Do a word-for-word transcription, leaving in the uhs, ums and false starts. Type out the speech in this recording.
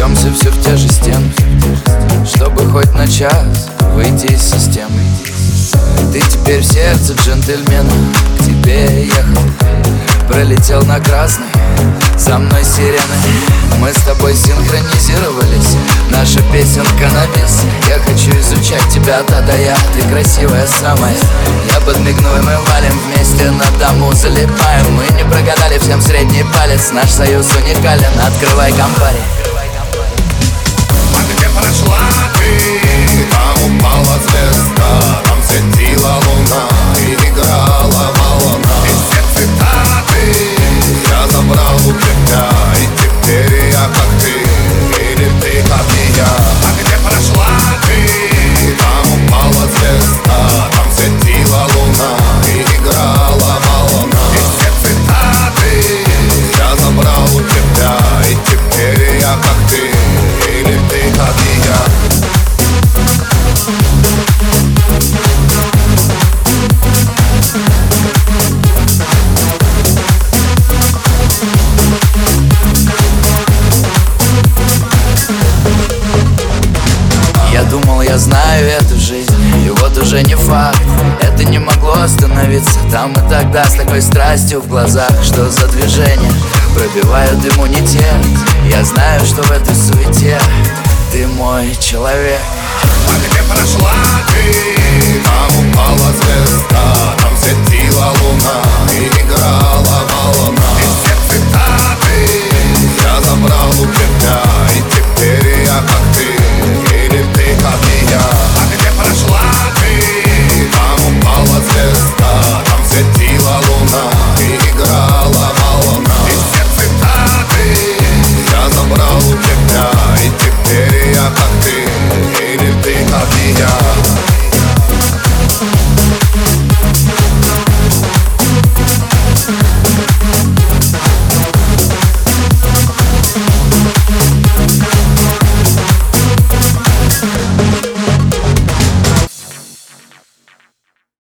упремся все в те же стены, чтобы хоть на час выйти из системы. Ты теперь в сердце джентльмена, к тебе я ехал, пролетел на красный, за мной сирены. Мы с тобой синхронизировались, наша песенка на бис. Я хочу изучать тебя от А до Я, ты красивая самая. Я подмигну и мы валим вместе, на дому залипаем. Мы не прогадали, всем средний палец, наш союз уникален. Открывай компари. А где прошла ты? Там упала звезда, там светила луна и играла волна. И все цитаты я забрал у тебя, и теперь я как ты, или ты как и я. А где прошла ты? Там упала звезда, там светила луна и играла волна. И все цитаты я забрал у тебя, и теперь я как ты, или ты как и я. Я думал, я знаю эту жизнь, и вот уже не факт. Это не могло остановиться там и тогда, с такой страстью в глазах. Что за движение пробивают иммунитет? Я знаю, что в этой суете ты мой человек. А где прошла ты? Там упала звезда, там светила луна